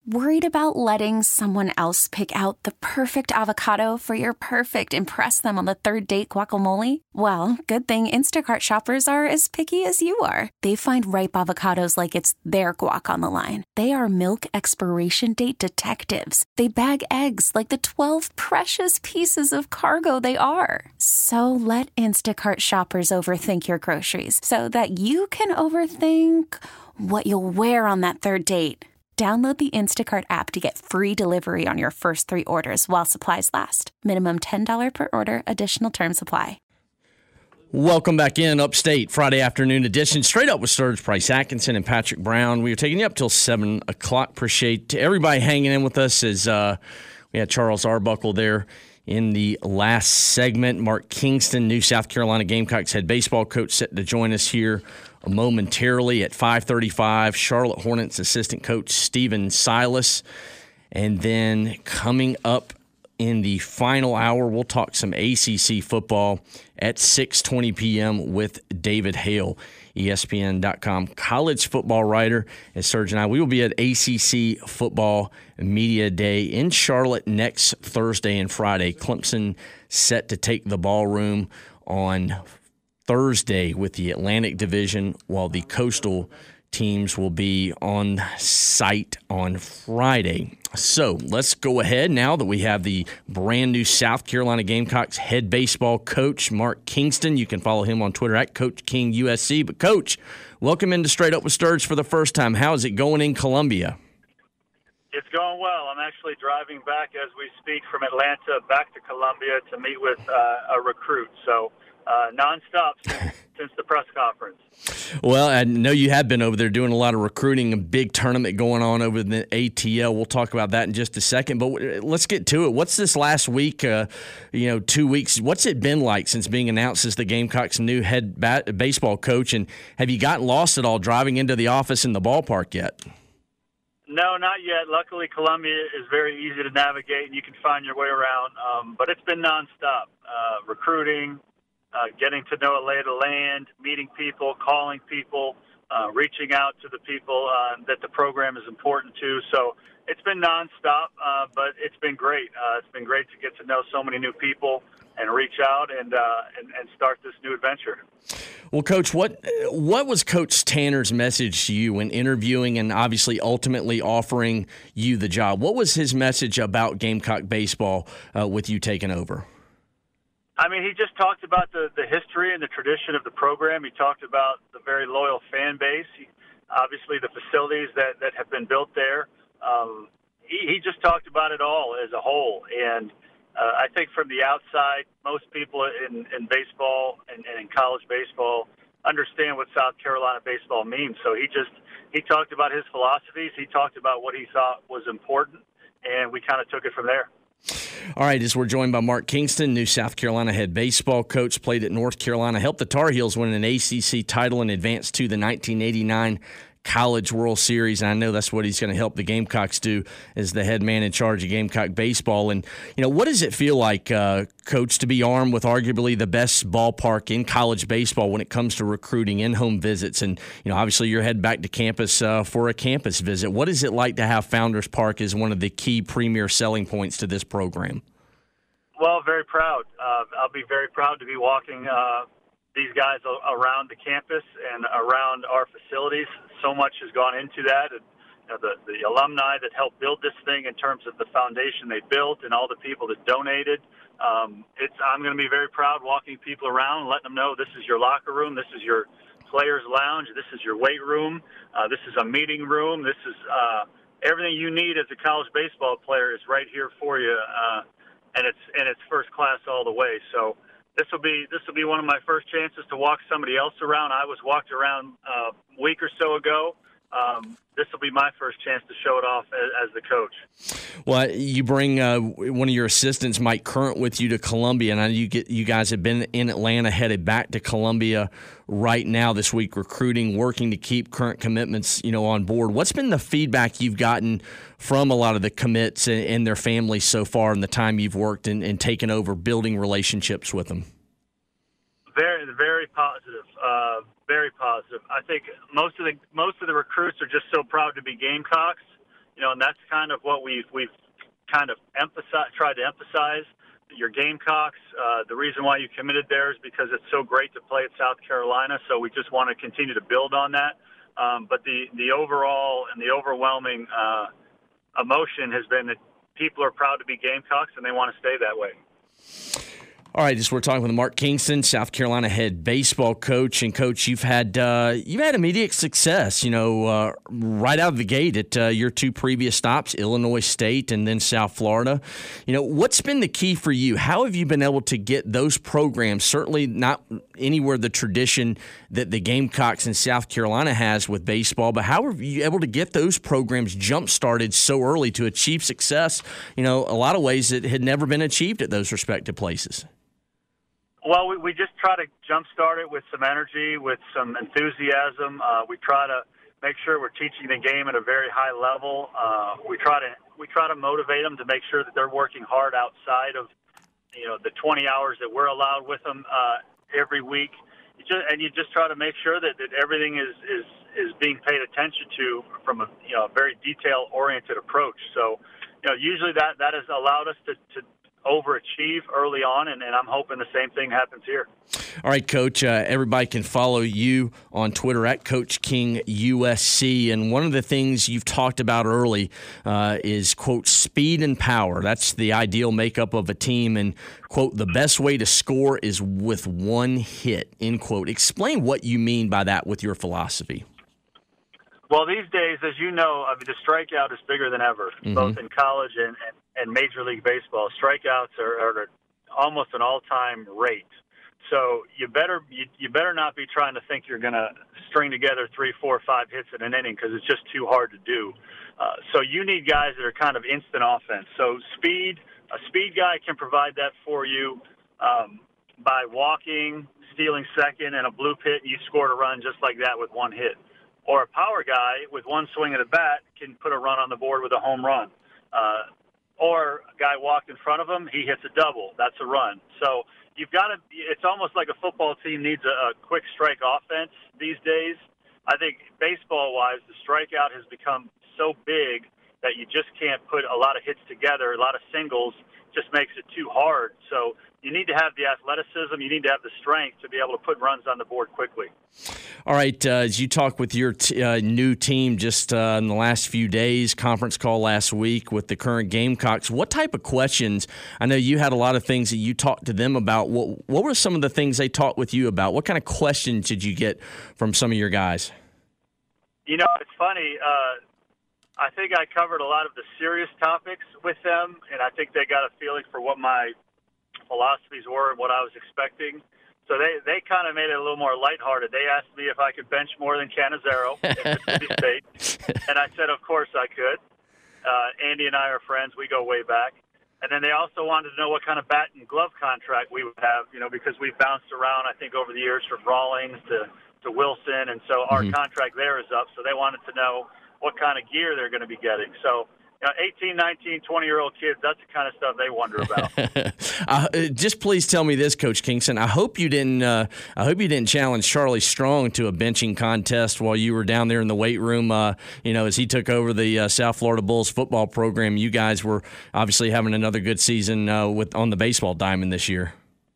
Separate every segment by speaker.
Speaker 1: Worried about letting someone else pick out the perfect avocado for your perfect impress them on the third date guacamole? Well, good thing Instacart shoppers are as picky as you are. They find ripe avocados like it's their guac on the line. They are milk expiration date detectives. They bag eggs like the 12 precious pieces of cargo they are. So let Instacart shoppers overthink your groceries so that you can overthink what you'll wear on that third date. Download the Instacart app to get free delivery on your first 3 orders while supplies last. Minimum $10 per order. Additional terms apply.
Speaker 2: Welcome back in Upstate Friday afternoon edition. Straight Up with Sturge, Price Atkinson, and Patrick Brown. We are taking you up till 7 o'clock. Appreciate everybody hanging in with us as we had Charles Arbuckle there in the last segment. Mark Kingston, new South Carolina Gamecocks head baseball coach, set to join us here momentarily at 5:35. Charlotte Hornets assistant coach Stephen Silas. And then coming up in the final hour, we'll talk some ACC football at 6:20 p.m. with David Hale, ESPN.com college football writer. And Serge and I, we will be at ACC Football Media Day in Charlotte next Thursday and Friday. Clemson set to take the ballroom on Thursday with the Atlantic Division, while the Coastal teams will be on site on Friday. So let's go ahead now that we have the brand new South Carolina Gamecocks head baseball coach, Mark Kingston. You can follow him on Twitter at Coach King USC. But Coach, welcome into Straight Up with Sturge for the first time. How is it going in Columbia?
Speaker 3: It's going well. I'm actually driving back as we speak from Atlanta back to Columbia to meet with a recruit. So nonstop since the press conference.
Speaker 2: Well, I know you have been over there doing a lot of recruiting, a big tournament going on over the ATL. We'll talk about that in just a second, but let's get to it. What's this last week, 2 weeks, what's it been like since being announced as the Gamecocks' new head baseball coach, and have you gotten lost at all driving into the office in the ballpark yet?
Speaker 3: No, not yet. Luckily, Columbia is very easy to navigate, and you can find your way around, but it's been nonstop. Recruiting, getting to know a lay of the land, meeting people, calling people, reaching out to the people that the program is important to. So it's been nonstop, but it's been great. It's been great to get to know so many new people and reach out and start this new adventure.
Speaker 2: Well, Coach, what was Coach Tanner's message to you when interviewing and obviously ultimately offering you the job? What was his message about Gamecock baseball with you taking over?
Speaker 3: I mean, he just talked about the history and the tradition of the program. He talked about the very loyal fan base, obviously the facilities that have been built there. He just talked about it all as a whole. And I think from the outside, most people in baseball and in college baseball understand what South Carolina baseball means. So he talked about his philosophies. He talked about what he thought was important, and we kind of took it from there.
Speaker 2: All right, as we're joined by Mark Kingston, new South Carolina head baseball coach, played at North Carolina, helped the Tar Heels win an ACC title and advance to the 1989 College World Series. And I know that's what he's going to help the Gamecocks do as the head man in charge of Gamecock baseball. And, what does it feel like, Coach, to be armed with arguably the best ballpark in college baseball when it comes to recruiting, in-home visits? And, obviously you're heading back to campus for a campus visit. What is it like to have Founders Park as one of the key premier selling points to this program?
Speaker 3: Well, very proud. I'll be very proud to be walking these guys around the campus and around our facilities. So much has gone into that. And, the alumni that helped build this thing in terms of the foundation they built and all the people that donated. I'm going to be very proud walking people around, letting them know this is your locker room, this is your players' lounge, this is your weight room, this is a meeting room, this is everything you need as a college baseball player is right here for you, and it's first class all the way. So this will be one of my first chances to walk somebody else around. I was walked around a week or so ago. This will be my first chance to show it off as the coach.
Speaker 2: Well, you bring one of your assistants, Mike Current, with you to Columbia, and I know you guys have been in Atlanta, headed back to Columbia right now this week, recruiting, working to keep current commitments, on board. What's been the feedback you've gotten from a lot of the commits and their families so far in the time you've worked and taken over, building relationships with them?
Speaker 3: Very, very positive. Very positive. I think most of the recruits are just so proud to be Gamecocks, and that's kind of what we've kind of tried to emphasize. Your Gamecocks, the reason why you committed there is because it's so great to play at South Carolina, so we just want to continue to build on that. But the overall and the overwhelming emotion has been that people are proud to be Gamecocks, and they want to stay that way.
Speaker 2: All right, we're talking with Mark Kingston, South Carolina head baseball coach. And, Coach, you've had immediate success, right out of the gate at your two previous stops, Illinois State and then South Florida. What's been the key for you? How have you been able to get those programs, certainly not anywhere the tradition that the Gamecocks in South Carolina has with baseball, but how are you able to get those programs jump-started so early to achieve success, a lot of ways that had never been achieved at those respective places?
Speaker 3: Well, we just try to jumpstart it with some energy, with some enthusiasm. We try to make sure we're teaching the game at a very high level. We try to motivate them to make sure that they're working hard outside of the 20 hours that we're allowed with them every week. You just try to make sure that everything is being paid attention to from a very detail oriented approach. So usually that has allowed us to overachieve early on, and I'm hoping the same thing happens here.
Speaker 2: All right, Coach, everybody can follow you on Twitter at Coach King USC, and one of the things you've talked about early is, quote, speed and power. That's the ideal makeup of a team, and, quote, the best way to score is with one hit, end quote. Explain what you mean by that with your philosophy.
Speaker 3: Well, these days, as you know, the strikeout is bigger than ever, both in college and Major League Baseball. Strikeouts are at almost an all-time rate. So you better not be trying to think you're going to string together 3, 4, 5 hits in an inning, because it's just too hard to do. So you need guys that are kind of instant offense. So a speed guy can provide that for you by walking, stealing second, and a bloop hit, and you scored a run just like that with one hit. Or a power guy with one swing of the bat can put a run on the board with a home run. Or a guy walked in front of him, he hits a double. That's a run. So you've got to – it's almost like a football team needs a quick strike offense these days. I think baseball-wise, the strikeout has become so big that you just can't put a lot of hits together. A lot of singles just makes it too hard. So you need to have the athleticism. You need to have the strength to be able to put runs on the board quickly.
Speaker 2: All right, as you talk with your new team just in the last few days, conference call last week with the current Gamecocks, what type of questions? I know you had a lot of things that you talked to them about. What were some of the things they talked with you about? What kind of questions did you get from some of your guys?
Speaker 3: It's funny. I think I covered a lot of the serious topics with them, and I think they got a feeling for what my philosophies were and what I was expecting. So they kind of made it a little more lighthearted. They asked me if I could bench more than Cannizzaro at Mississippi State, and I said, of course I could. Andy and I are friends. We go way back. And then they also wanted to know what kind of bat and glove contract we would have, because we've bounced around, I think, over the years from Rawlings to Wilson, and so our contract there is up. So they wanted to know what kind of gear they're going to be getting. So 18, 19, 20-year-old kids, that's the kind of stuff they wonder about.
Speaker 2: Just please tell me this, Coach Kingston. I hope you didn't challenge Charlie Strong to a benching contest while you were down there in the weight room. As he took over the South Florida Bulls football program, you guys were obviously having another good season on the baseball diamond this year.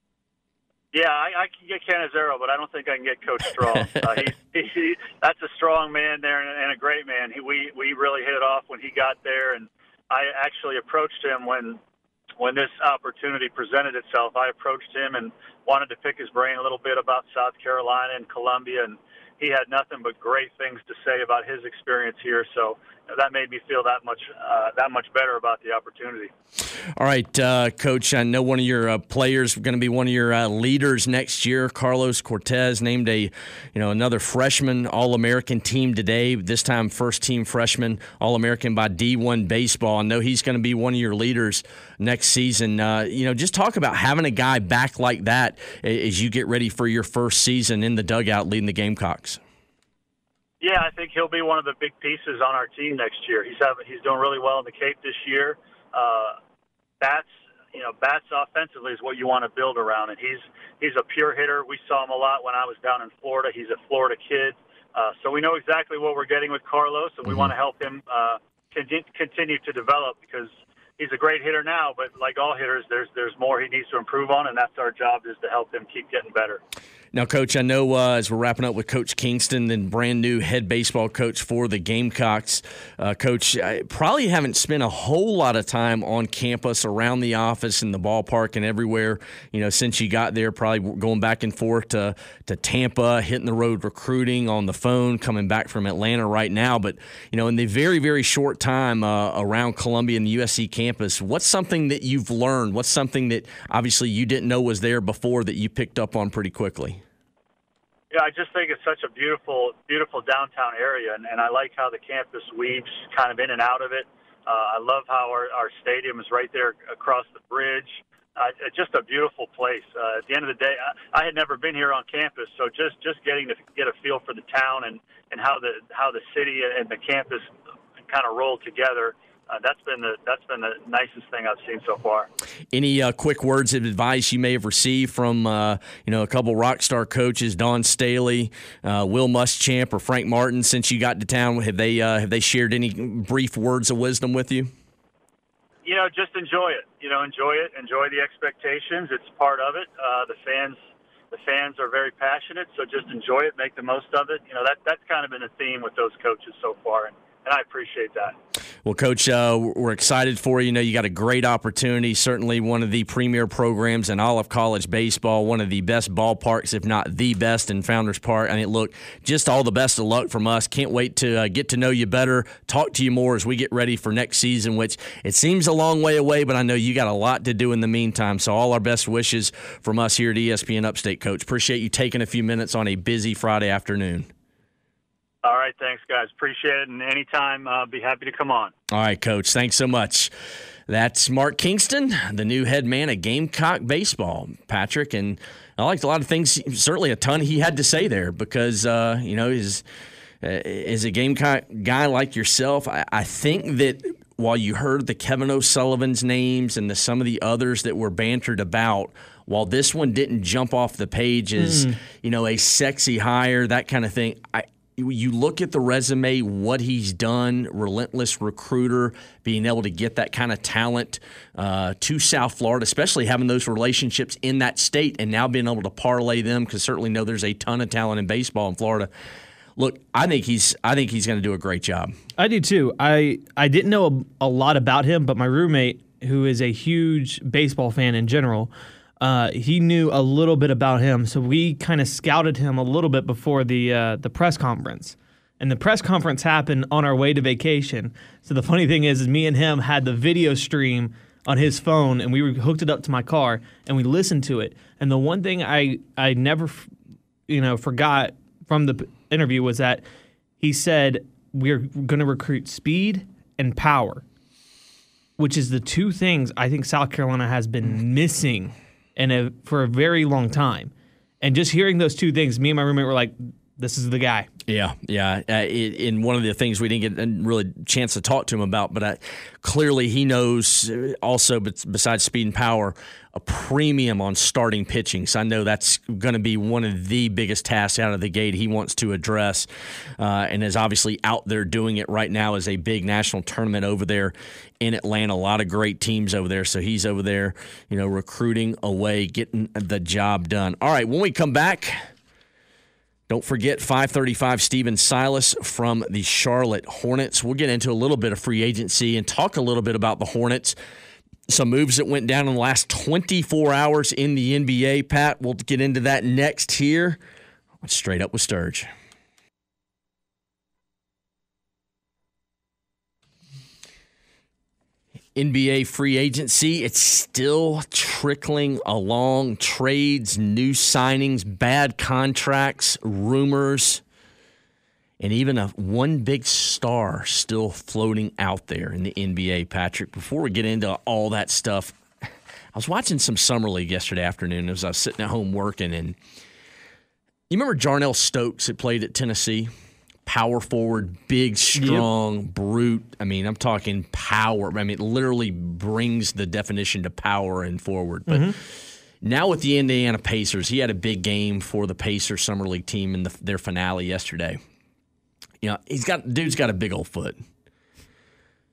Speaker 3: Yeah, I can get Cannizzaro, but I don't think I can get Coach Strong. That's a strong man there and a great man. We really hit it off when he got there, and I actually approached him when this opportunity presented itself. I approached him and wanted to pick his brain a little bit about South Carolina and Columbia, and he had nothing but great things to say about his experience here. So that made me feel that much better about the opportunity.
Speaker 2: All right, Coach, I know one of your players going to be one of your leaders next year. Carlos Cortez named another freshman All-American team today, this time first-team freshman All-American by D1 Baseball. I know he's going to be one of your leaders next season. Just talk about having a guy back like that as you get ready for your first season in the dugout leading the Gamecocks.
Speaker 3: Yeah, I think he'll be one of the big pieces on our team next year. He's doing really well in the Cape this year. Bats offensively is what you want to build around, and he's a pure hitter. We saw him a lot when I was down in Florida. He's a Florida kid, so we know exactly what we're getting with Carlos, and we want to help him continue to develop, because he's a great hitter now, but like all hitters, there's more he needs to improve on, and that's our job, is to help him keep getting better.
Speaker 2: Now, Coach, I know as we're wrapping up with Coach Kingston, then brand new head baseball coach for the Gamecocks. Coach, I probably haven't spent a whole lot of time on campus, around the office, in the ballpark, and everywhere, since you got there, probably going back and forth to Tampa, hitting the road recruiting, on the phone, coming back from Atlanta right now. But, in the very, very short time around Columbia and the USC campus, what's something that you've learned? What's something that obviously you didn't know was there before that you picked up on pretty quickly?
Speaker 3: Yeah, I just think it's such a beautiful, beautiful downtown area, and I like how the campus weaves kind of in and out of it. I love how our stadium is right there across the bridge. It's just a beautiful place. At the end of the day, I had never been here on campus, so just getting to get a feel for the town and how the city and the campus kind of roll together. That's been the nicest thing I've seen so far. Any
Speaker 2: quick words of advice you may have received from a couple rock star coaches, Dawn Staley, Will Muschamp, or Frank Martin, since you got to town? Have they shared any brief words of wisdom with you?
Speaker 3: Just enjoy it. Enjoy the expectations. It's part of it. The fans are very passionate, so just enjoy it, make the most of it. That's kind of been a theme with those coaches so far, and I appreciate that.
Speaker 2: Well, Coach, we're excited for you. You got a great opportunity, certainly one of the premier programs in all of college baseball, one of the best ballparks, if not the best, in Founders Park. Look, just all the best of luck from us. Can't wait to get to know you better, talk to you more as we get ready for next season, which it seems a long way away, but I know you got a lot to do in the meantime. So all our best wishes from us here at ESPN Upstate, Coach. Appreciate you taking a few minutes on a busy Friday afternoon.
Speaker 3: All right, thanks, guys. Appreciate it, and anytime, be happy to come on.
Speaker 2: All right, Coach. Thanks so much. That's Mark Kingston, the new head man at Gamecock Baseball, Patrick, and I liked a lot of things, certainly a ton he had to say there, because, as a Gamecock guy like yourself, I think that while you heard the Kevin O'Sullivan's names and some of the others that were bantered about, while this one didn't jump off the page as, a sexy hire, that kind of thing, you look at the resume, what he's done, relentless recruiter, being able to get that kind of talent to South Florida, especially having those relationships in that state and now being able to parlay them, because certainly know there's a ton of talent in baseball in Florida. Look, I think he's going to do a great job.
Speaker 4: I do too. I didn't know a lot about him, but my roommate, who is a huge baseball fan in general, he knew a little bit about him, so we kind of scouted him a little bit before the press conference. And the press conference happened on our way to vacation. So the funny thing is me and him had the video stream on his phone, and we hooked it up to my car, and we listened to it. And the one thing I never forgot from the interview was that he said we're going to recruit speed and power, which is the two things I think South Carolina has been missing for a very long time. And just hearing those two things, me and my roommate were like, this is the guy.
Speaker 2: Yeah. In one of the things we didn't get a really chance to talk to him about, but clearly he knows also, besides speed and power, a premium on starting pitching. So I know that's going to be one of the biggest tasks out of the gate he wants to address, and is obviously out there doing it right now as a big national tournament over there in Atlanta. A lot of great teams over there. So he's over there, recruiting away, getting the job done. All right, when we come back, don't forget 535 Steven Silas from the Charlotte Hornets. We'll get into a little bit of free agency and talk a little bit about the Hornets. Some moves that went down in the last 24 hours in the NBA, Pat. We'll get into that next here on Straight Up with Sturge. NBA free agency, it's still trickling along. Trades, new signings, bad contracts, rumors, and even one big star still floating out there in the NBA, Patrick. Before we get into all that stuff, I was watching some Summer League yesterday afternoon as I was sitting at home working, and you remember Jarnell Stokes that played at Tennessee? Power forward, big, strong, brute. I mean, I'm talking power. I mean, it literally brings the definition to power and forward. But now with the Indiana Pacers, he had a big game for the Pacers Summer League team in their finale yesterday. Dude's got a big old foot.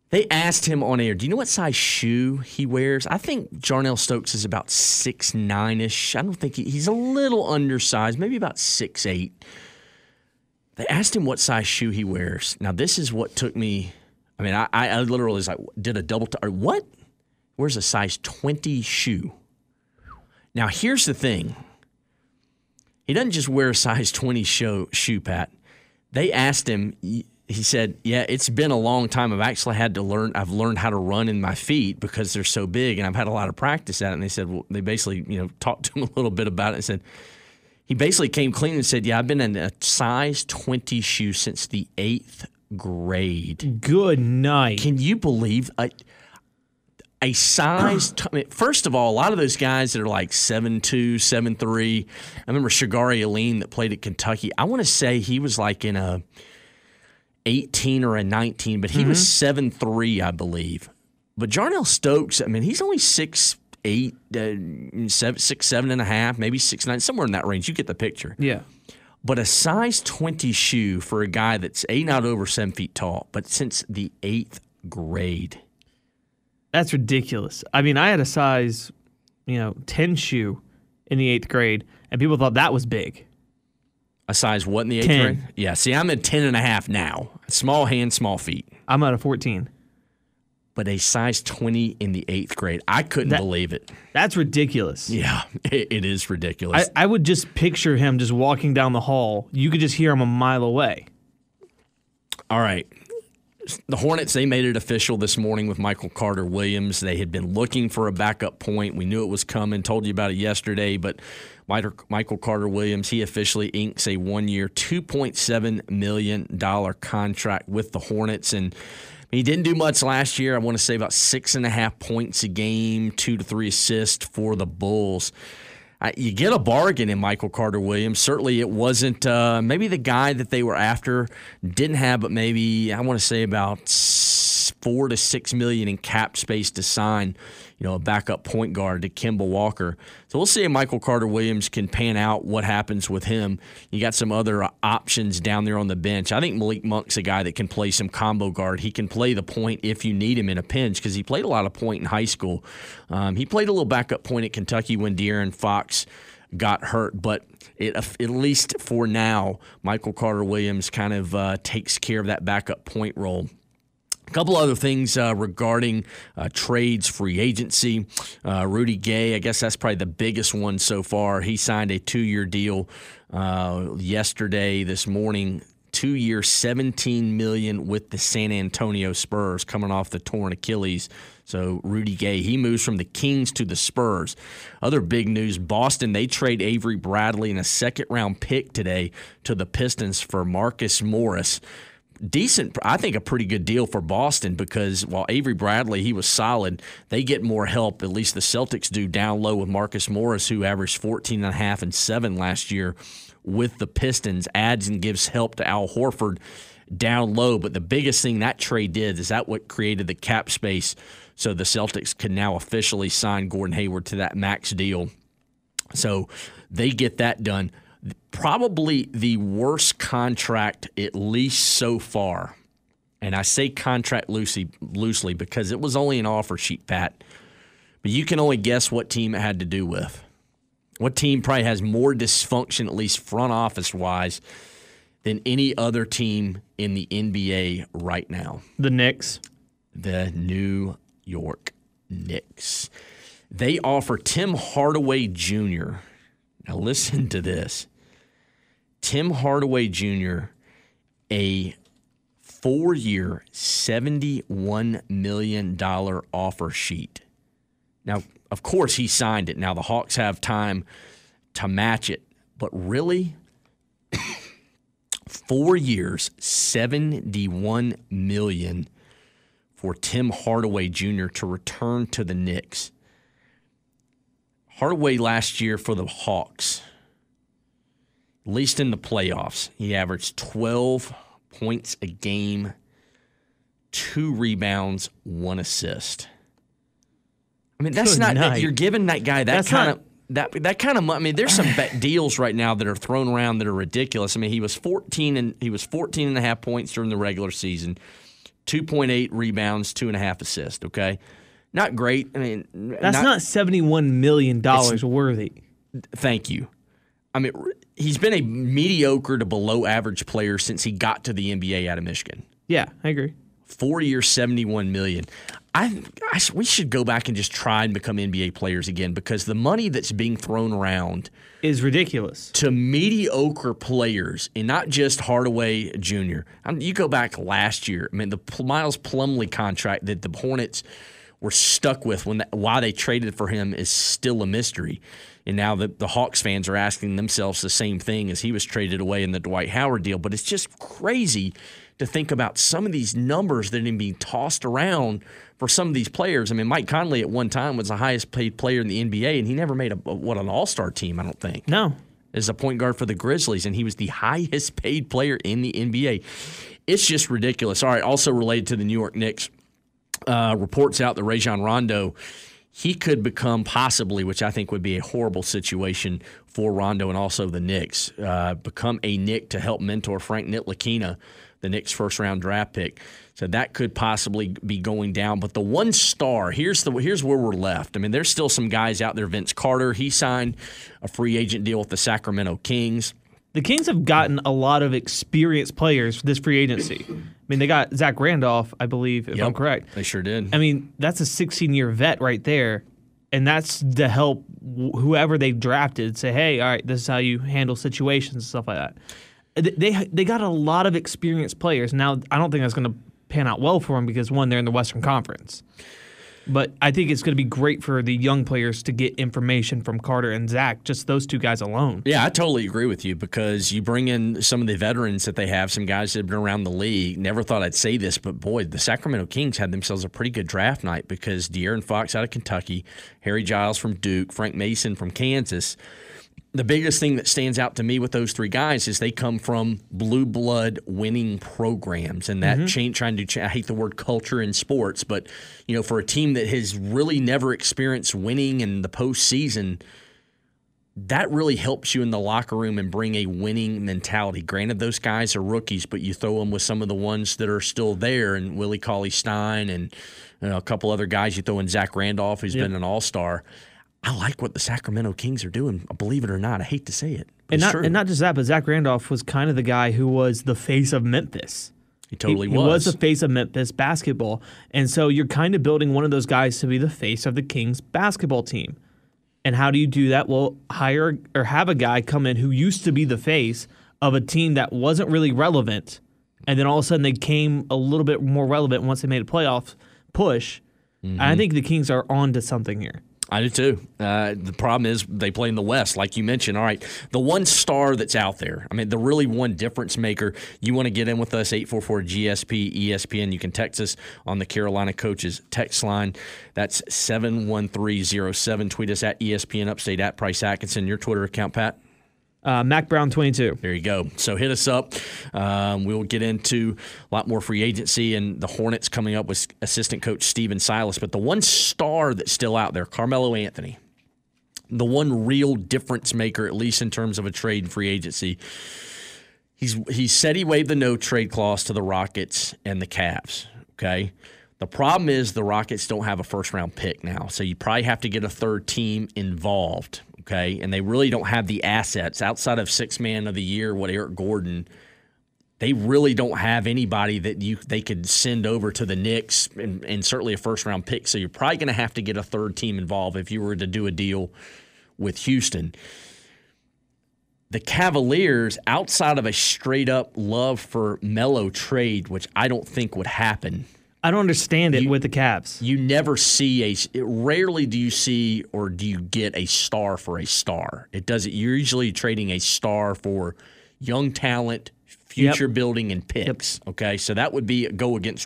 Speaker 2: They asked him on air, do you know what size shoe he wears? I think Jarnell Stokes is about 6'9"-ish. I don't think he's a little undersized, maybe about 6'8". They asked him what size shoe he wears. Now, this is what took me. I mean, I literally was like, did a double. What? Where's a size 20 shoe? Now, here's the thing. He doesn't just wear a size 20 shoe, Pat. They asked him. He said, yeah, it's been a long time. I've learned how to run in my feet because they're so big, and I've had a lot of practice at it. And they said, well, they basically, talked to him a little bit about it and said, he basically came clean and said, yeah, I've been in a size 20 shoe since the 8th grade.
Speaker 4: Good night.
Speaker 2: Can you believe a size? First of all, a lot of those guys that are like 7'2", 7'3", I remember Shagari Aline that played at Kentucky. I want to say he was like in a 18 or a 19, but he was 7'3", I believe. But Jarnell Stokes, I mean, he's only 6'8", 6'7.5", maybe 6'9", somewhere in that range. You get the picture.
Speaker 4: Yeah.
Speaker 2: But a size 20 shoe for a guy that's not over 7 feet tall, but since the 8th grade.
Speaker 4: That's ridiculous. I mean, I had a size, 10 shoe in the 8th grade, and people thought that was big.
Speaker 2: A size what in the 8th
Speaker 4: 10.
Speaker 2: grade? Yeah, see, I'm at 10.5 now. Small hands, small feet.
Speaker 4: I'm at a 14.
Speaker 2: But a size 20 in the 8th grade. I couldn't believe it.
Speaker 4: That's ridiculous.
Speaker 2: Yeah, it is ridiculous.
Speaker 4: I would just picture him just walking down the hall. You could just hear him a mile away.
Speaker 2: All right. The Hornets, they made it official this morning with Michael Carter-Williams. They had been looking for a backup point. We knew it was coming, told you about it yesterday, but Michael Carter-Williams, he officially inks a 1-year, $2.7 million contract with the Hornets, and he didn't do much last year. I want to say about 6.5 points a game, 2 to 3 assists for the Bulls. You get a bargain in Michael Carter-Williams. Certainly it wasn't maybe the guy that they were after didn't have, but maybe I want to say about $4 to $6 million in cap space to sign, a backup point guard to Kemba Walker. So we'll see if Michael Carter-Williams can pan out what happens with him. You got some other options down there on the bench. I think Malik Monk's a guy that can play some combo guard. He can play the point if you need him in a pinch because he played a lot of point in high school. He played a little backup point at Kentucky when De'Aaron Fox got hurt, but at least for now, Michael Carter-Williams kind of takes care of that backup point role. A couple other things regarding trades, free agency. Rudy Gay, I guess that's probably the biggest one so far. He signed a 2-year deal this morning. 2-year, $17 million with the San Antonio Spurs coming off the torn Achilles. So Rudy Gay, he moves from the Kings to the Spurs. Other big news, Boston, they trade Avery Bradley and a second-round pick today to the Pistons for Marcus Morris. Decent, I think a pretty good deal for Boston because while Avery Bradley, he was solid, they get more help, at least the Celtics do, down low with Marcus Morris, who averaged 14.5 and 7 last year with the Pistons, adds and gives help to Al Horford down low. But the biggest thing that trade did is that what created the cap space so the Celtics can now officially sign Gordon Hayward to that max deal. So they get that done. Probably the worst contract, at least so far, and I say contract loosely because it was only an offer sheet, Pat, but you can only guess what team it had to do with. What team probably has more dysfunction, at least front office-wise, than any other team in the NBA right now?
Speaker 4: The Knicks.
Speaker 2: The New York Knicks. They offer Tim Hardaway Jr. Now listen to this. Tim Hardaway Jr., a 4-year, $71 million offer sheet. Now, of course, he signed it. Now, the Hawks have time to match it. But really, 4 years, $71 million for Tim Hardaway Jr. to return to the Knicks. Hardaway last year for the Hawks, at least in the playoffs, he averaged 12 points a game, 2 rebounds, 1 assist. I mean, that's
Speaker 4: Good
Speaker 2: not
Speaker 4: night.
Speaker 2: you're giving that guy that
Speaker 4: That's
Speaker 2: kind of that kind of money. I mean, there's some deals right now that are thrown around that are ridiculous. I mean, he was 14 and a half points during the regular season, 2.8 rebounds, 2.5 assists, okay? Not great. I mean,
Speaker 4: that's not $71 million worthy.
Speaker 2: Thank you. I mean, he's been a mediocre to below average player since he got to the NBA out of Michigan.
Speaker 4: Yeah, I agree.
Speaker 2: 4 years, $71 million. We should go back and just try and become NBA players again, because the money that's being thrown around
Speaker 4: is ridiculous
Speaker 2: to mediocre players, and not just Hardaway Jr. You go back last year. I mean, the Miles Plumlee contract that the Hornets were stuck with why they traded for him is still a mystery. And now the Hawks fans are asking themselves the same thing as he was traded away in the Dwight Howard deal. But it's just crazy to think about some of these numbers that are being tossed around for some of these players. I mean, Mike Conley at one time was the highest paid player in the NBA, and he never made an all-star team, I don't think.
Speaker 4: No.
Speaker 2: As a point guard for the Grizzlies, and he was the highest paid player in the NBA. It's just ridiculous. All right, also related to the New York Knicks, reports out that Rajon Rondo, he could become possibly, which I think would be a horrible situation for Rondo and also the Knicks, become a Knick to help mentor Frank Ntilikina, the Knicks' first-round draft pick. So that could possibly be going down. But the one star, here's where we're left. I mean, there's still some guys out there. Vince Carter, he signed a free agent deal with the Sacramento Kings.
Speaker 4: The Kings have gotten a lot of experienced players for this free agency. I mean, they got Zach Randolph, I believe, if I'm correct.
Speaker 2: They sure did.
Speaker 4: I mean, that's a 16-year vet right there, and that's to help whoever they've drafted say, hey, all right, this is how you handle situations and stuff like that. They got a lot of experienced players. Now, I don't think that's going to pan out well for them because, one, they're in the Western Conference. But I think it's going to be great for the young players to get information from Carter and Zach, just those two guys alone.
Speaker 2: Yeah, I totally agree with you, because you bring in some of the veterans that they have, some guys that have been around the league. Never thought I'd say this, but boy, the Sacramento Kings had themselves a pretty good draft night, because De'Aaron Fox out of Kentucky, Harry Giles from Duke, Frank Mason from Kansas. The biggest thing that stands out to me with those three guys is they come from blue blood winning programs, and that I hate the word culture in sports, but for a team that has really never experienced winning in the postseason, that really helps you in the locker room and bring a winning mentality. Granted, those guys are rookies, but you throw them with some of the ones that are still there, and Willie Cauley-Stein and a couple other guys. You throw in Zach Randolph, who's been an all-star. I like what the Sacramento Kings are doing, believe it or not. I hate to say it.
Speaker 4: And not just that, but Zach Randolph was kind of the guy who was the face of Memphis.
Speaker 2: He totally was.
Speaker 4: He was the face of Memphis basketball. And so you're kind of building one of those guys to be the face of the Kings basketball team. And how do you do that? Well, hire or have a guy come in who used to be the face of a team that wasn't really relevant, and then all of a sudden they came a little bit more relevant once they made a playoff push. I think the Kings are on to something here.
Speaker 2: I do too. The problem is they play in the West, like you mentioned. All right, the one star that's out there, I mean, the really one difference maker, you want to get in with us, 844-GSP-ESPN. You can text us on the Carolina Coaches text line. That's 71307. Tweet us at ESPN Upstate, at Price Atkinson. Your Twitter account, Pat?
Speaker 4: Mac Brown 22.
Speaker 2: There you go. So hit us up. We'll get into a lot more free agency and the Hornets coming up with assistant coach Steven Silas. But the one star that's still out there, Carmelo Anthony, the one real difference maker, at least in terms of a trade and free agency. He said he waived the no-trade clause to the Rockets and the Cavs, okay? The problem is the Rockets don't have a first-round pick now, so you probably have to get a third team involved. Okay, and they really don't have the assets outside of Sixth Man of the Year, Eric Gordon. They really don't have anybody that they could send over to the Knicks and certainly a first-round pick. So you're probably going to have to get a third team involved if you were to do a deal with Houston. The Cavaliers, outside of a straight-up love for Melo trade, which I don't think would happen.
Speaker 4: I don't understand it with the Cavs.
Speaker 2: You never see rarely do you see or do you get a star for a star. It doesn't. You're usually trading a star for young talent, future building, and picks. Okay, so that would be go against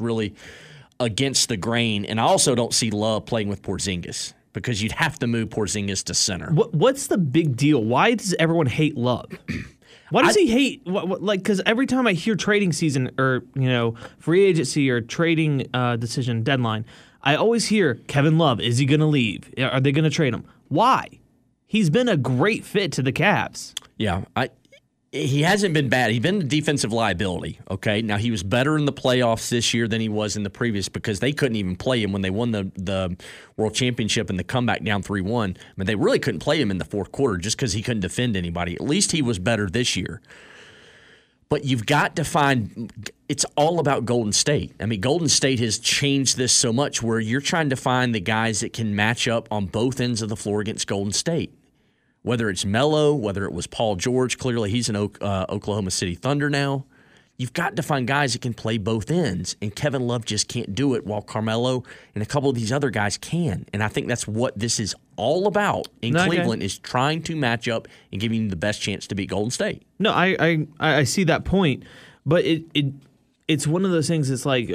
Speaker 2: the grain. And I also don't see Love playing with Porzingis, because you'd have to move Porzingis to center.
Speaker 4: What's the big deal? Why does everyone hate Love? Why does he hate? Because every time I hear trading season or free agency or trading decision deadline, I always hear Kevin Love. Is he going to leave? Are they going to trade him? Why? He's been a great fit to the Cavs.
Speaker 2: Yeah, he hasn't been bad. He's been a defensive liability, okay? Now, he was better in the playoffs this year than he was in the previous because they couldn't even play him when they won the World Championship and the comeback down 3-1. I mean, they really couldn't play him in the fourth quarter just because he couldn't defend anybody. At least he was better this year. But you've got to find – it's all about Golden State. I mean, Golden State has changed this so much where you're trying to find the guys that can match up on both ends of the floor against Golden State. Whether it's Melo, whether it was Paul George, clearly he's an Oklahoma City Thunder now. You've got to find guys that can play both ends, and Kevin Love just can't do it while Carmelo and a couple of these other guys can. And I think that's what this is all about in Cleveland is trying to match up and giving you the best chance to beat Golden State.
Speaker 4: No, I see that point, but it's one of those things. It's like,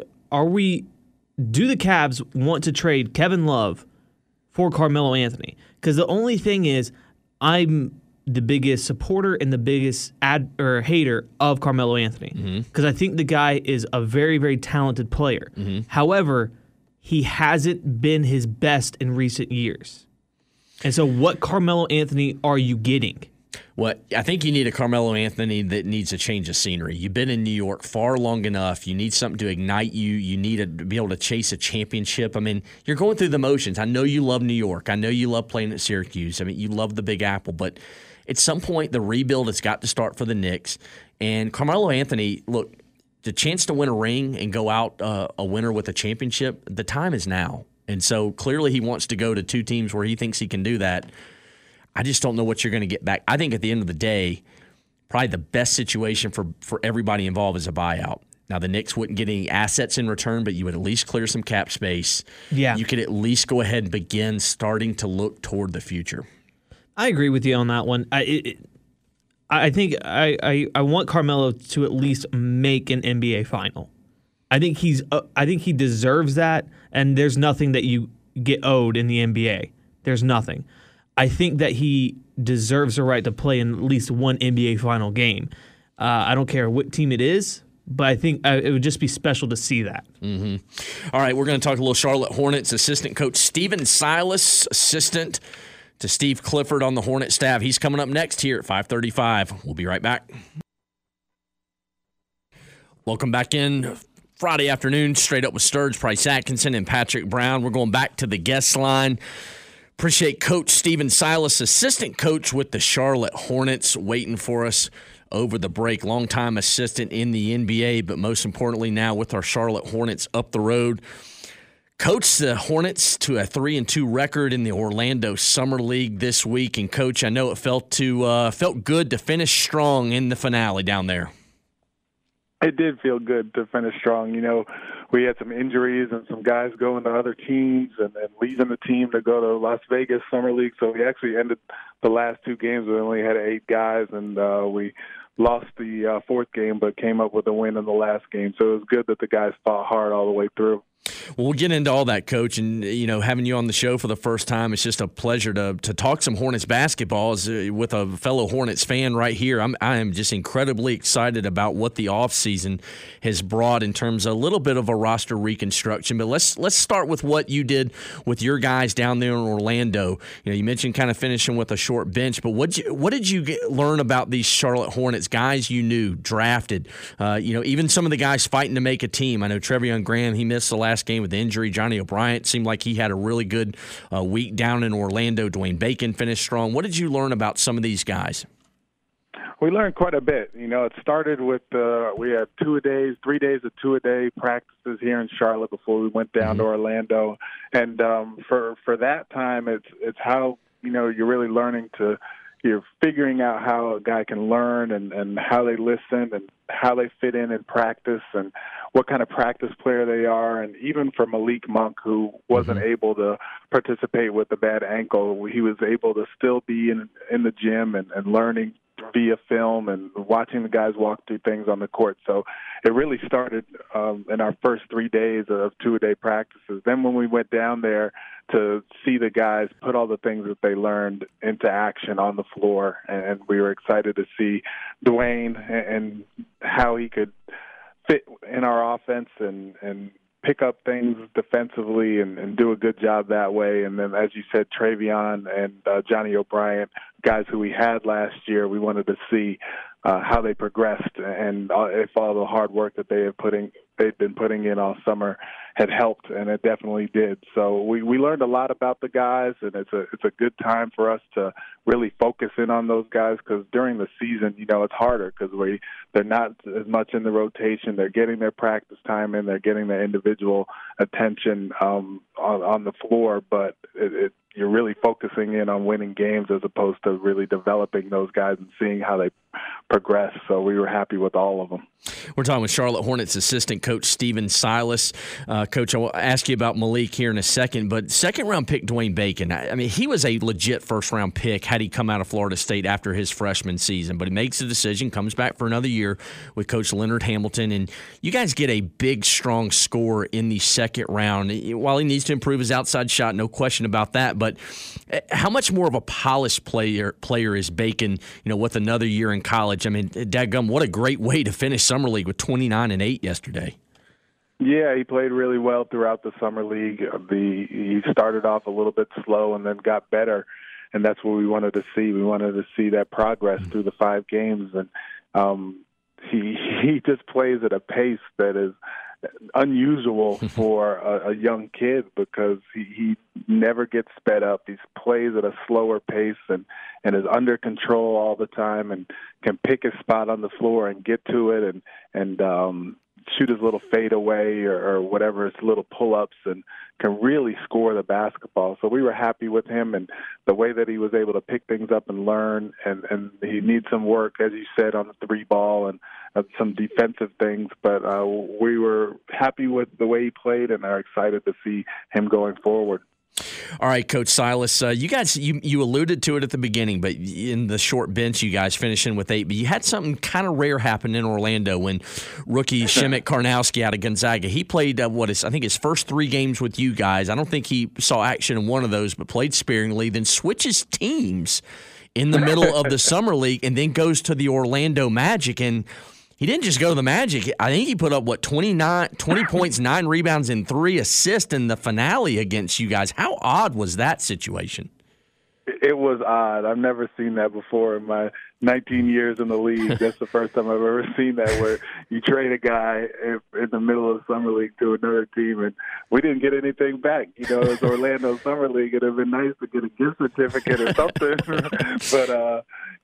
Speaker 4: do the Cavs want to trade Kevin Love for Carmelo Anthony? Because the only thing is, I'm the biggest supporter and the biggest hater of Carmelo Anthony because I think the guy is a very, very talented player. However, he hasn't been his best in recent years. And so what Carmelo Anthony are you getting?
Speaker 2: Well, I think you need a Carmelo Anthony that needs a change of scenery. You've been in New York far long enough. You need something to ignite you. You need to be able to chase a championship. I mean, you're going through the motions. I know you love New York. I know you love playing at Syracuse. I mean, you love the Big Apple. But at some point, the rebuild has got to start for the Knicks. And Carmelo Anthony, look, the chance to win a ring and go out a winner with a championship, the time is now. And so clearly he wants to go to two teams where he thinks he can do that. I just don't know what you're going to get back. I think at the end of the day, probably the best situation for everybody involved is a buyout. Now, the Knicks wouldn't get any assets in return, but you would at least clear some cap space. Yeah. You could at least go ahead and begin starting to look toward the future.
Speaker 4: I agree with you on that one. I think I want Carmelo to at least make an NBA final. I think he deserves that, and there's nothing that you get owed in the NBA. There's nothing. I think that he deserves the right to play in at least one NBA final game. I don't care what team it is, but I think it would just be special to see that.
Speaker 2: All right, we're going to talk a little Charlotte Hornets assistant coach Stephen Silas, assistant to Steve Clifford on the Hornet staff. He's coming up next here at 5:35. We'll be right back. Welcome back in. Friday afternoon, straight up with Sturge, Price Atkinson, and Patrick Brown. We're going back to the guest line. Appreciate Coach Stephen Silas, assistant coach with the Charlotte Hornets, waiting for us over the break. Longtime assistant in the NBA, but most importantly now with our Charlotte Hornets up the road. Coached the Hornets to a 3-2 record in the Orlando Summer League this week. And, Coach, I know it felt good to finish strong in the finale down there.
Speaker 5: It did feel good to finish strong. You know, we had some injuries and some guys going to other teams and leaving the team to go to Las Vegas Summer League. So we actually ended the last two games. We only had 8 guys, and we lost the fourth game but came up with a win in the last game. So it was good that the guys fought hard all the way through.
Speaker 2: Well, we'll get into all that, Coach, and having you on the show for the first time, it's just a pleasure to talk some Hornets basketball with a fellow Hornets fan right here. I am just incredibly excited about what the offseason has brought in terms of a little bit of a roster reconstruction. But let's start with what you did with your guys down there in Orlando. You mentioned kind of finishing with a short bench, but what did you learn about these Charlotte Hornets guys you knew drafted? Even some of the guys fighting to make a team. I know Trevion Graham, he missed the last game with injury. Johnny O'Bryant seemed like he had a really good week down in Orlando. Dwayne Bacon finished strong. What did you learn about some of these guys?
Speaker 5: We learned quite a bit. It started with we had 3 days of 2-a-day practices here in Charlotte before we went down to Orlando. And for that time, it's how you're really learning to. You're figuring out how a guy can learn and how they listen and how they fit in practice and what kind of practice player they are. And even for Malik Monk, who wasn't able to participate with a bad ankle, he was able to still be in the gym and learning via film and watching the guys walk through things on the court. So it really started in our first 3 days of 2-a-day practices. Then when we went down there to see the guys put all the things that they learned into action on the floor, and we were excited to see Dwayne and how he could fit in our offense and pick up things defensively and do a good job that way. And then, as you said, Trevion and Johnny O'Bryant guys who we had last year. We wanted to see how they progressed and if all the hard work that they've been putting in all summer had helped, and it definitely did. So we learned a lot about the guys, and it's a good time for us to really focus in on those guys, because during the season, it's harder because they're not as much in the rotation. They're getting their practice time in, they're getting their individual attention on the floor, but you're really focusing in on winning games as opposed to really developing those guys and seeing how they progress. So we were happy with all of them.
Speaker 2: We're talking with Charlotte Hornets assistant coach Stephen Silas. Coach, I will ask you about Malik here in a second, but second-round pick Dwayne Bacon, I mean, he was a legit first-round pick had he come out of Florida State after his freshman season, but he makes the decision, comes back for another year with Coach Leonard Hamilton, and you guys get a big, strong score in the second round. While he needs to improve his outside shot, no question about that, but how much more of a polished player is Bacon, with another year in college? I mean, dadgum, what a great way to finish Summer League with 29-8 yesterday.
Speaker 5: Yeah, he played really well throughout the Summer League. He started off a little bit slow and then got better, and that's what we wanted to see. We wanted to see that progress through the 5 games, and he just plays at a pace that is unusual for a young kid, because he never gets sped up. He plays at a slower pace and is under control all the time, and can pick his spot on the floor and get to it and shoot his little fade away or whatever, his little pull-ups, and can really score the basketball. So we were happy with him and the way that he was able to pick things up and learn, and he needs some work, as you said, on the 3-ball and some defensive things, but we were happy with the way he played and are excited to see him going forward.
Speaker 2: All right, Coach Silas, you guys, you alluded to it at the beginning, but in the short bench, you guys finishing with 8, but you had something kind of rare happen in Orlando when rookie Shemek Karnowski out of Gonzaga, he played, I think his first 3 games with you guys. I don't think he saw action in one of those, but played sparingly, then switches teams in the middle of the Summer League and then goes to the Orlando Magic, and he didn't just go to the Magic. I think he put up, 20 points, 9 rebounds, and 3 assists in the finale against you guys. How odd was that situation?
Speaker 5: It was odd. I've never seen that before in my 19 years in the league. That's the first time I've ever seen that, where you trade a guy in the middle of the Summer League to another team, and we didn't get anything back. It was Orlando Summer League. It would have been nice to get a gift certificate or something. But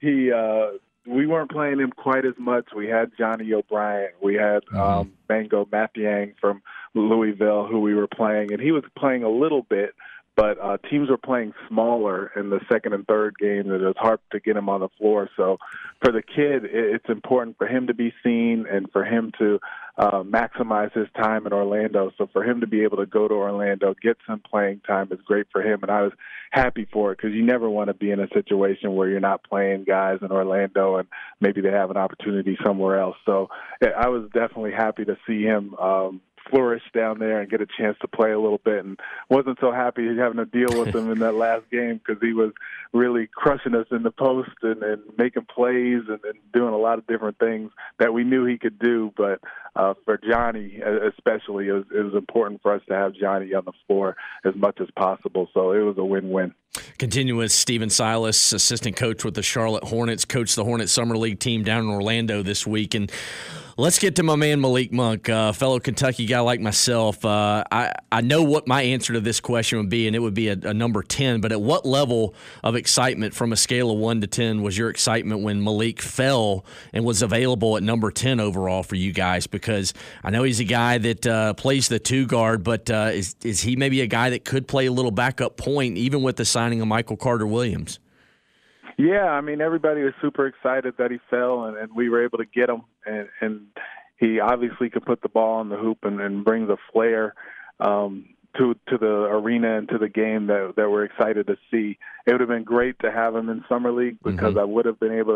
Speaker 5: we weren't playing him quite as much. We had Johnny O'Brien. We had Mango Mathiang from Louisville, who we were playing, and he was playing a little bit, but teams were playing smaller in the second and third game, and it was hard to get him on the floor. So for the kid, it's important for him to be seen and for him to maximize his time in Orlando. So for him to be able to go to Orlando, get some playing time is great for him, and I was happy for it, because you never want to be in a situation where you're not playing guys in Orlando and maybe they have an opportunity somewhere else. So I was definitely happy to see him flourish down there and get a chance to play a little bit, and wasn't so happy having to deal with him in that last game, because he was really crushing us in the post and making plays and doing a lot of different things that we knew he could do. But for Johnny especially, it was important for us to have Johnny on the floor as much as possible. So it was a win-win.
Speaker 2: Continue with Stephen Silas, assistant coach with the Charlotte Hornets, coached the Hornets Summer League team down in Orlando this week. And let's get to my man Malik Monk, fellow Kentucky guy like myself. I know what my answer to this question would be, and it would be a number 10. But at what level of excitement from a scale of 1 to 10 was your excitement when Malik fell and was available at number 10 overall for you guys? Because I know he's a guy that plays the 2 guard, but is he maybe a guy that could play a little backup point, even with the signing of Michael Carter-Williams?
Speaker 5: Yeah, I mean, everybody was super excited that he fell, and we were able to get him. And he obviously could put the ball in the hoop and bring the flair to the arena and to the game that we're excited to see. It would have been great to have him in Summer League, because I would have been able to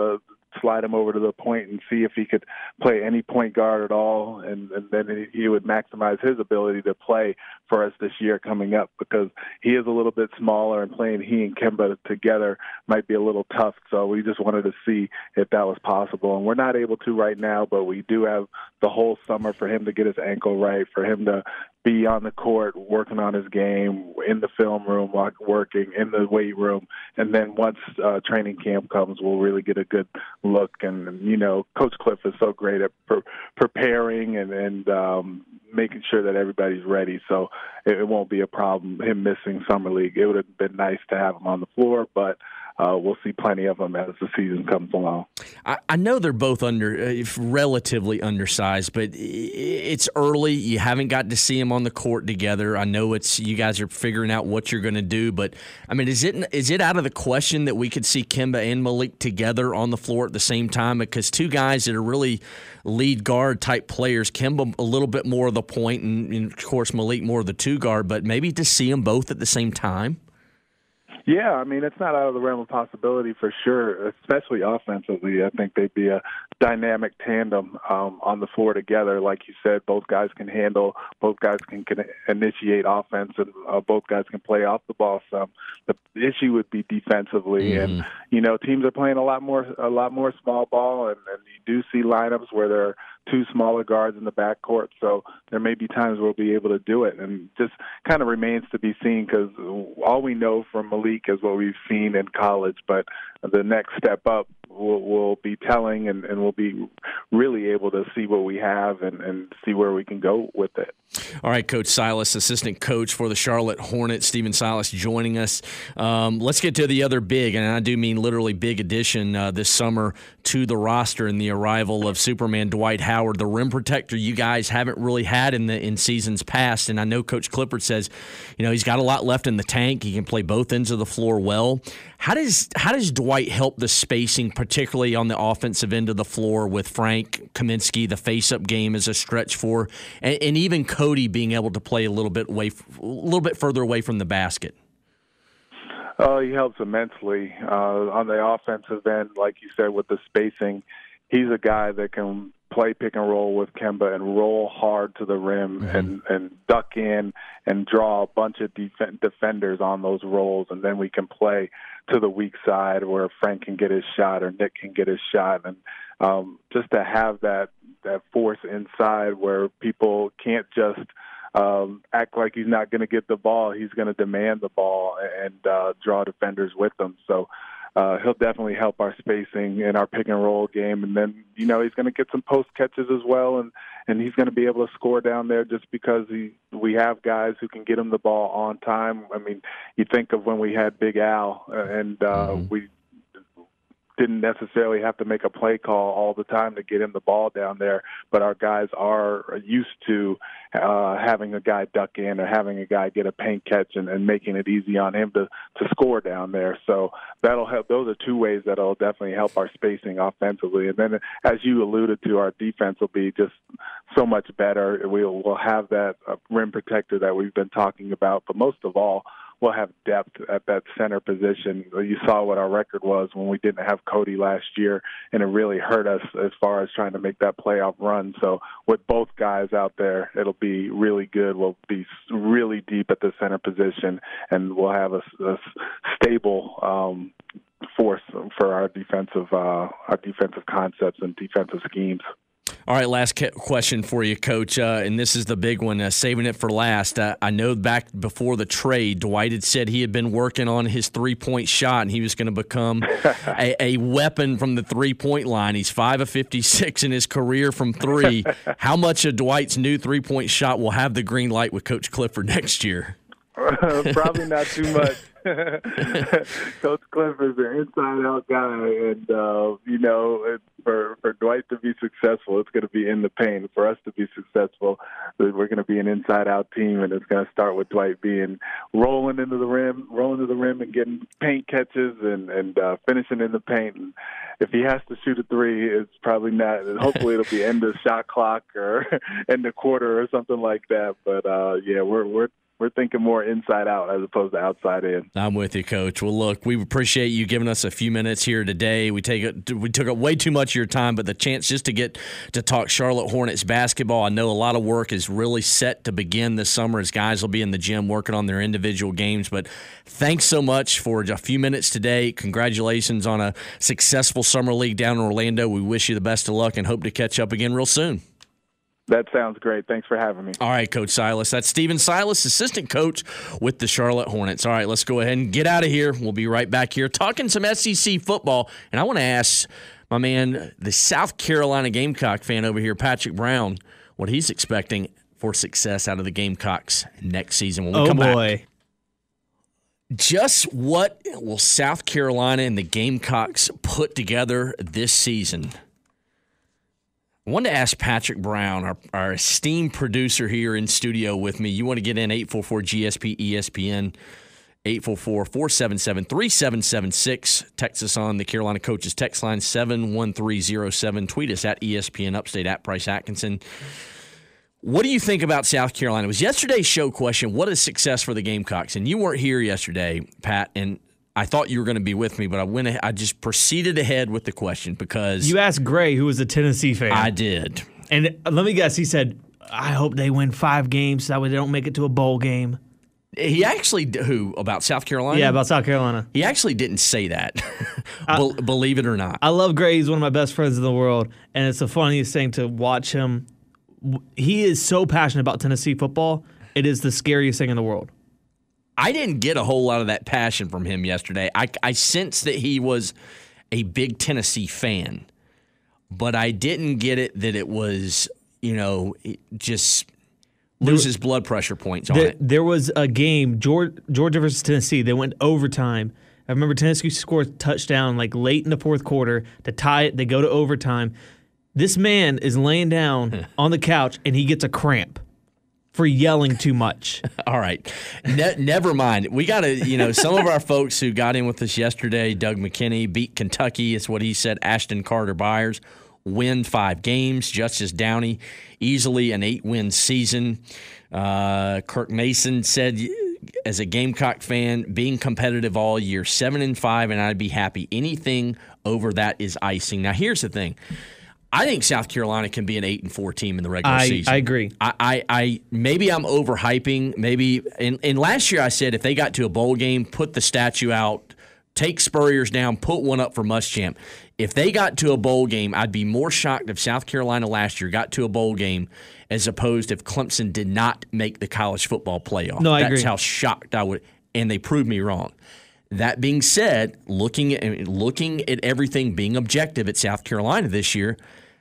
Speaker 5: slide him over to the point and see if he could play any point guard at all, and then he would maximize his ability to play for us this year coming up, because he is a little bit smaller, and playing he and Kemba together might be a little tough. So we just wanted to see if that was possible, and we're not able to right now, but we do have the whole summer for him to get his ankle right, for him to be on the court working on his game, in the film room working, in the weight room, and then once training camp comes, we'll really get a good look. And you know, Coach Cliff is so great at preparing and making sure that everybody's ready, so it won't be a problem him missing Summer League. It would have been nice to have him on the floor, but we'll see plenty of them as the season comes along.
Speaker 2: I know they're both relatively undersized, but it's early. You haven't got to see them on the court together. I know you guys are figuring out what you're going to do, but I mean, is it out of the question that we could see Kemba and Malik together on the floor at the same time? Because two guys that are really lead guard type players, Kemba a little bit more of the point, and of course Malik more of the two guard, but maybe to see them both at the same time.
Speaker 5: Yeah, I mean, it's not out of the realm of possibility for sure, especially offensively. I think they'd be a dynamic tandem on the floor together. Like you said, both guys can handle, both guys can initiate offense, and both guys can play off the ball some. The issue would be defensively, and you know, teams are playing a lot more small ball, and you do see lineups where there are two smaller guards in the backcourt, so there may be times we'll be able to do it, and just kind of remains to be seen, because all we know from Malik is what we've seen in college, but the next step up will be telling, and we'll be really able to see what we have and see where we can go with it.
Speaker 2: All right, Coach Silas, assistant coach for the Charlotte Hornets, Stephen Silas joining us. Let's get to the other big, and I do mean literally big addition this summer to the roster, in the arrival of Superman Dwight Howard, the rim protector you guys haven't really had in seasons past. And I know Coach Clifford says, you know, he's got a lot left in the tank. He can play both ends of the floor well. How does Dwight help the spacing, particularly on the offensive end of the floor, with Frank Kaminsky, the face-up game as a stretch four, and even Cody being able to play a little bit further away from the basket?
Speaker 5: Oh, he helps immensely on the offensive end, like you said, with the spacing. He's a guy that can play pick and roll with Kemba and roll hard to the rim and duck in and draw a bunch of defenders on those rolls, and then we can play to the weak side where Frank can get his shot or Nick can get his shot. And just to have that force inside where people can't just act like he's not going to get the ball. He's going to demand the ball and draw defenders with him. So he'll definitely help our spacing in our pick and roll game. And then, you know, he's going to get some post catches as well. And he's going to be able to score down there just because we have guys who can get him the ball on time. I mean, you think of when we had Big Al and we didn't necessarily have to make a play call all the time to get him the ball down there, but our guys are used to having a guy duck in or having a guy get a paint catch and making it easy on him to score down there. So that'll help. Those are two ways that'll definitely help our spacing offensively. And then, as you alluded to, our defense will be just so much better. We'll have that rim protector that we've been talking about, but most of all, we'll have depth at that center position. You saw what our record was when we didn't have Cody last year, and it really hurt us as far as trying to make that playoff run. So with both guys out there, it'll be really good. We'll be really deep at the center position, and we'll have a stable force for our defensive concepts and defensive schemes.
Speaker 2: All right, last question for you, Coach, and this is the big one, saving it for last. I know back before the trade, Dwight had said he had been working on his three-point shot, and he was going to become a weapon from the three-point line. He's 5 of 56 in his career from three. How much of Dwight's new three-point shot will have the green light with Coach Clifford next year?
Speaker 5: Probably not too much. Coach Clifford is an inside-out guy, and for Dwight to be successful, it's going to be in the paint. For us to be successful, we're going to be an inside-out team, and it's going to start with Dwight rolling to the rim, and getting paint catches and finishing in the paint. And if he has to shoot a three, it's probably not. Hopefully, it'll be end of shot clock or end of quarter or something like that. But we're we're thinking more inside out as opposed to outside in.
Speaker 2: I'm with you, Coach. Well, look, we appreciate you giving us a few minutes here today. We took up way too much of your time, but the chance just to get to talk Charlotte Hornets basketball. I know a lot of work is really set to begin this summer as guys will be in the gym working on their individual games. But thanks so much for a few minutes today. Congratulations on a successful summer league down in Orlando. We wish you the best of luck and hope to catch up again real soon.
Speaker 5: That sounds great. Thanks for having me.
Speaker 2: All right, Coach Silas. That's Stephen Silas, assistant coach with the Charlotte Hornets. All right, let's go ahead and get out of here. We'll be right back here talking some SEC football. And I want to ask my man, the South Carolina Gamecock fan over here, Patrick Brown, what he's expecting for success out of the Gamecocks next season when we come back. Just what will South Carolina and the Gamecocks put together this season? I wanted to ask Patrick Brown, our esteemed producer here in studio with me. You want to get in 844-GSP-ESPN, 844-477-3776. Text us on the Carolina Coaches text line 71307. Tweet us at ESPN Upstate, at Bryce Atkinson. What do you think about South Carolina? It was yesterday's show question, what is success for the Gamecocks? And you weren't here yesterday, Pat, and I thought you were going to be with me, but I just proceeded ahead with the question because
Speaker 4: you asked Gray, who was a Tennessee fan.
Speaker 2: I did.
Speaker 4: And let me guess, he said, I hope they win 5 games so that way they don't make it to a bowl game.
Speaker 2: He actually, about South Carolina?
Speaker 4: Yeah, about South Carolina.
Speaker 2: He actually didn't say that, believe it or not.
Speaker 4: I love Gray. He's one of my best friends in the world, and it's the funniest thing to watch him. He is so passionate about Tennessee football. It is the scariest thing in the world.
Speaker 2: I didn't get a whole lot of that passion from him yesterday. I sensed that he was a big Tennessee fan, but I didn't get it that it was, just loses blood pressure points on it.
Speaker 4: There was a game, Georgia versus Tennessee. They went overtime. I remember Tennessee scored a touchdown like late in the fourth quarter to tie it. They go to overtime. This man is laying down on the couch, and he gets a cramp for yelling too much.
Speaker 2: All right. Never mind. We got to, some of our folks who got in with us yesterday, Doug McKinney, beat Kentucky. It's what he said. Ashton Carter Byers win 5 games. Justice Downey, easily an 8-win season. Kirk Mason said, as a Gamecock fan, being competitive all year, 7-5, and I'd be happy. Anything over that is icing. Now, here's the thing. I think South Carolina can be an 8-4 team in the regular season.
Speaker 4: I agree.
Speaker 2: I maybe I'm overhyping. Maybe in last year I said if they got to a bowl game, put the statue out, take Spurrier's down, put one up for Muschamp. If they got to a bowl game, I'd be more shocked if South Carolina last year got to a bowl game as opposed if Clemson did not make the college football playoff.
Speaker 4: No, I agree.
Speaker 2: That's how shocked I would, and they proved me wrong. That being said, looking at everything, being objective at South Carolina this year,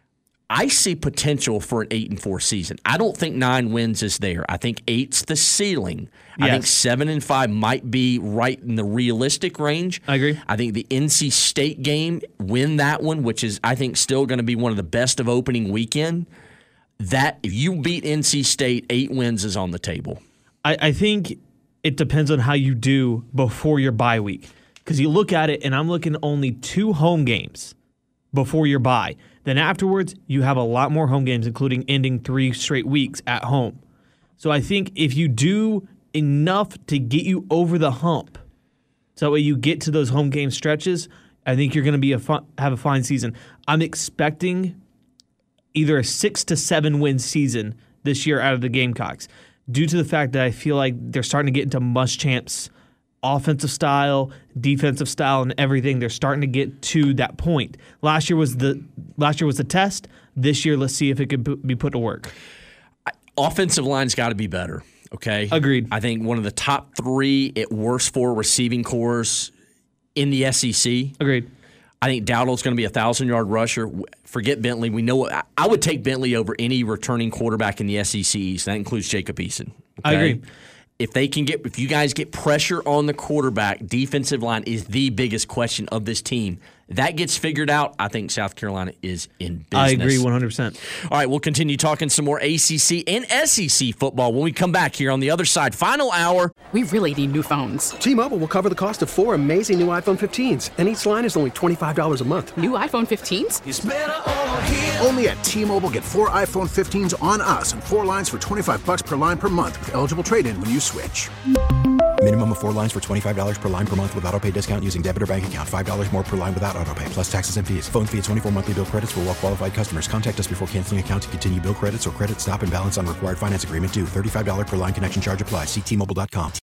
Speaker 2: I see potential for an 8-4 season. I don't think 9 wins is there. I think 8's the ceiling. Yes. I think 7-5 might be right in the realistic range.
Speaker 4: I agree.
Speaker 2: I think the NC State game, win that one, which is I think still going to be one of the best of opening weekend. That if you beat NC State, 8 wins is on the table.
Speaker 4: I think it depends on how you do before your bye week. Because you look at it, and I'm looking only 2 home games before your bye. Then afterwards, you have a lot more home games, including ending 3 straight weeks at home. So I think if you do enough to get you over the hump, so that way you get to those home game stretches, I think you're going to have a fine season. I'm expecting either a 6 to 7 win season this year out of the Gamecocks, due to the fact that I feel like they're starting to get into Muschamp's offensive style, defensive style, and everything. They're starting to get to that point. Last year was the test. This year, let's see if it could be put to work.
Speaker 2: Offensive line's got to be better. Okay,
Speaker 4: agreed.
Speaker 2: I think one of the top 3 at worst 4 receiving cores in the SEC.
Speaker 4: Agreed.
Speaker 2: I think Dowdle's going to be a 1,000-yard rusher. Forget Bentley. We know I would take Bentley over any returning quarterback in the SEC East. That includes Jacob Eason. Okay?
Speaker 4: I agree.
Speaker 2: If you guys get pressure on the quarterback, defensive line is the biggest question of this team. that gets figured out, I think South Carolina is in business.
Speaker 4: I agree 100%.
Speaker 2: All right, we'll continue talking some more ACC and SEC football when we come back here on the other side. Final hour.
Speaker 6: We really need new phones.
Speaker 7: T-Mobile will cover the cost of 4 amazing new iPhone 15s, and each line is only $25 a month.
Speaker 6: New iPhone 15s?
Speaker 8: It's better over here. Only at T-Mobile, get 4 iPhone 15s on us and 4 lines for $25 per line per month with eligible trade-in when you switch.
Speaker 9: Minimum of 4 lines for $25 per line per month with autopay discount using debit or bank account. $5 more per line without autopay, plus taxes and fees. Phone fee at 24 monthly bill credits for well-qualified customers. Contact us before canceling account to continue bill credits or credit stop and balance on required finance agreement due. $35 per line connection charge applies. See T-Mobile.com.